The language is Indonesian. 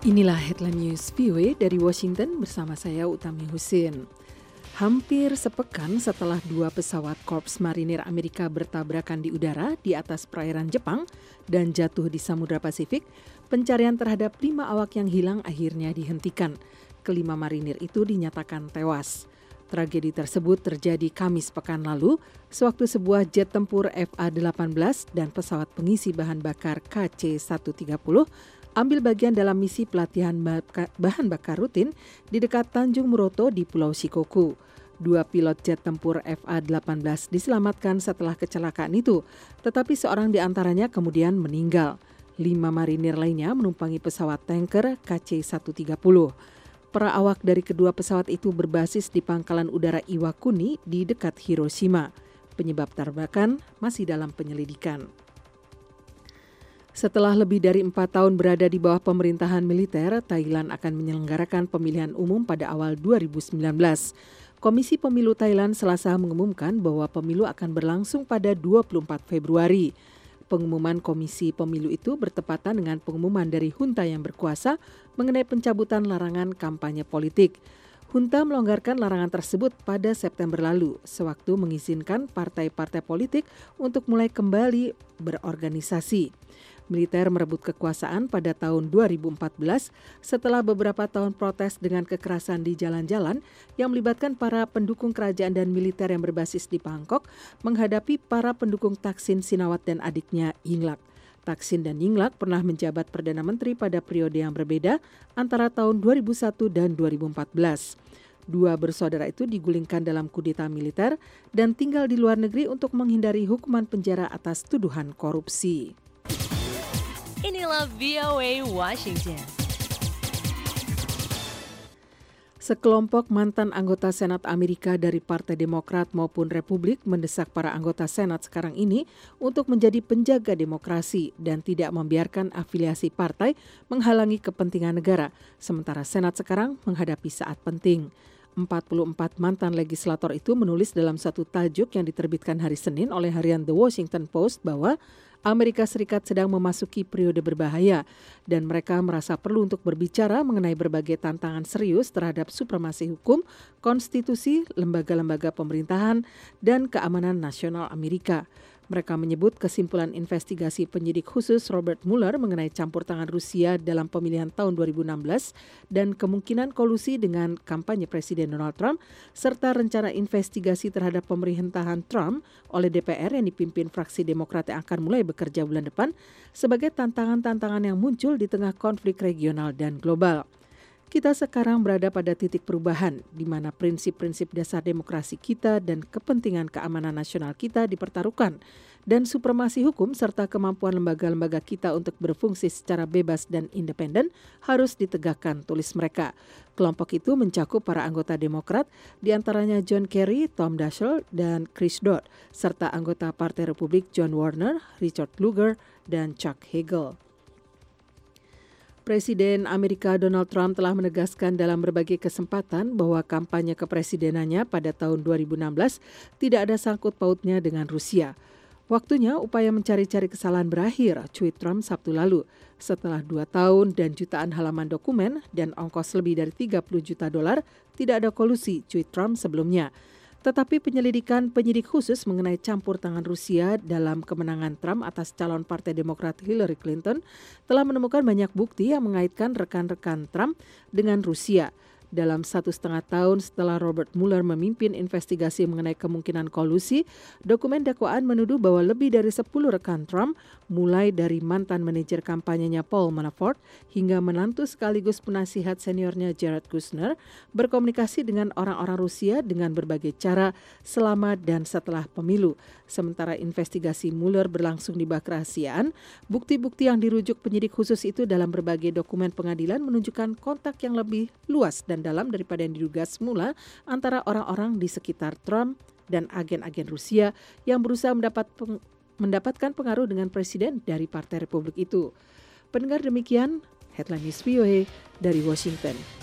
Inilah headline news VOA dari Washington bersama saya Utami Husin. Hampir sepekan setelah 2 pesawat Korps Marinir Amerika bertabrakan di udara di atas perairan Jepang dan jatuh di Samudra Pasifik, pencarian terhadap 5 awak yang hilang akhirnya dihentikan. Kelima marinir itu dinyatakan tewas. Tragedi tersebut terjadi Kamis pekan lalu, sewaktu sebuah jet tempur FA-18 dan pesawat pengisi bahan bakar KC-130 ambil bagian dalam misi pelatihan bahan bakar rutin di dekat Tanjung Muroto di Pulau Shikoku. 2 pilot jet tempur FA-18 diselamatkan setelah kecelakaan itu, tetapi seorang di antaranya kemudian meninggal. 5 marinir lainnya menumpangi pesawat tanker KC-130. Para awak dari kedua pesawat itu berbasis di pangkalan udara Iwakuni di dekat Hiroshima. Penyebab tabrakan masih dalam penyelidikan. Setelah lebih dari 4 tahun berada di bawah pemerintahan militer, Thailand akan menyelenggarakan pemilihan umum pada awal 2019. Komisi Pemilu Thailand Selasa mengumumkan bahwa pemilu akan berlangsung pada 24 Februari. Pengumuman Komisi Pemilu itu bertepatan dengan pengumuman dari junta yang berkuasa mengenai pencabutan larangan kampanye politik. Junta melonggarkan larangan tersebut pada September lalu, sewaktu mengizinkan partai-partai politik untuk mulai kembali berorganisasi. Militer merebut kekuasaan pada tahun 2014 setelah beberapa tahun protes dengan kekerasan di jalan-jalan yang melibatkan para pendukung kerajaan dan militer yang berbasis di Bangkok menghadapi para pendukung Thaksin Shinawatra dan adiknya Yingluck. Thaksin dan Yingluck pernah menjabat Perdana Menteri pada periode yang berbeda antara tahun 2001 dan 2014. 2 bersaudara itu digulingkan dalam kudeta militer dan tinggal di luar negeri untuk menghindari hukuman penjara atas tuduhan korupsi. Inilah VOA Washington. Sekelompok mantan anggota Senat Amerika dari Partai Demokrat maupun Republik mendesak para anggota Senat sekarang ini untuk menjadi penjaga demokrasi dan tidak membiarkan afiliasi partai menghalangi kepentingan negara, sementara Senat sekarang menghadapi saat penting. 44 mantan legislator itu menulis dalam satu tajuk yang diterbitkan hari Senin oleh harian The Washington Post bahwa Amerika Serikat sedang memasuki periode berbahaya dan mereka merasa perlu untuk berbicara mengenai berbagai tantangan serius terhadap supremasi hukum, konstitusi, lembaga-lembaga pemerintahan, dan keamanan nasional Amerika. Mereka menyebut kesimpulan investigasi penyidik khusus Robert Mueller mengenai campur tangan Rusia dalam pemilihan tahun 2016 dan kemungkinan kolusi dengan kampanye Presiden Donald Trump serta rencana investigasi terhadap pemerintahan Trump oleh DPR yang dipimpin fraksi Demokrat yang akan mulai bekerja bulan depan sebagai tantangan-tantangan yang muncul di tengah konflik regional dan global. Kita sekarang berada pada titik perubahan di mana prinsip-prinsip dasar demokrasi kita dan kepentingan keamanan nasional kita dipertaruhkan dan supremasi hukum serta kemampuan lembaga-lembaga kita untuk berfungsi secara bebas dan independen harus ditegakkan, tulis mereka. Kelompok itu mencakup para anggota Demokrat, diantaranya John Kerry, Tom Daschle, dan Chris Dodd, serta anggota Partai Republik John Warner, Richard Lugar, dan Chuck Hagel. Presiden Amerika Donald Trump telah menegaskan dalam berbagai kesempatan bahwa kampanye kepresidenannya pada tahun 2016 tidak ada sangkut pautnya dengan Rusia. Waktunya upaya mencari-cari kesalahan berakhir, cuit Trump Sabtu lalu. Setelah 2 tahun dan jutaan halaman dokumen dan ongkos lebih dari $30 juta, tidak ada kolusi, cuit Trump sebelumnya. Tetapi penyelidikan penyidik khusus mengenai campur tangan Rusia dalam kemenangan Trump atas calon Partai Demokrat Hillary Clinton telah menemukan banyak bukti yang mengaitkan rekan-rekan Trump dengan Rusia. Dalam 1,5 tahun setelah Robert Mueller memimpin investigasi mengenai kemungkinan kolusi, dokumen dakwaan menuduh bahwa lebih dari 10 rekan Trump, mulai dari mantan manajer kampanyenya Paul Manafort hingga menantu sekaligus penasihat seniornya Jared Kushner, berkomunikasi dengan orang-orang Rusia dengan berbagai cara selama dan setelah pemilu. Sementara investigasi Mueller berlangsung di bawah kerahasiaan, bukti-bukti yang dirujuk penyidik khusus itu dalam berbagai dokumen pengadilan menunjukkan kontak yang lebih luas dan dalam daripada yang diduga semula antara orang-orang di sekitar Trump dan agen-agen Rusia yang berusaha mendapatkan pengaruh dengan presiden dari Partai Republik itu. Pendengar, demikian headline news VOA dari Washington.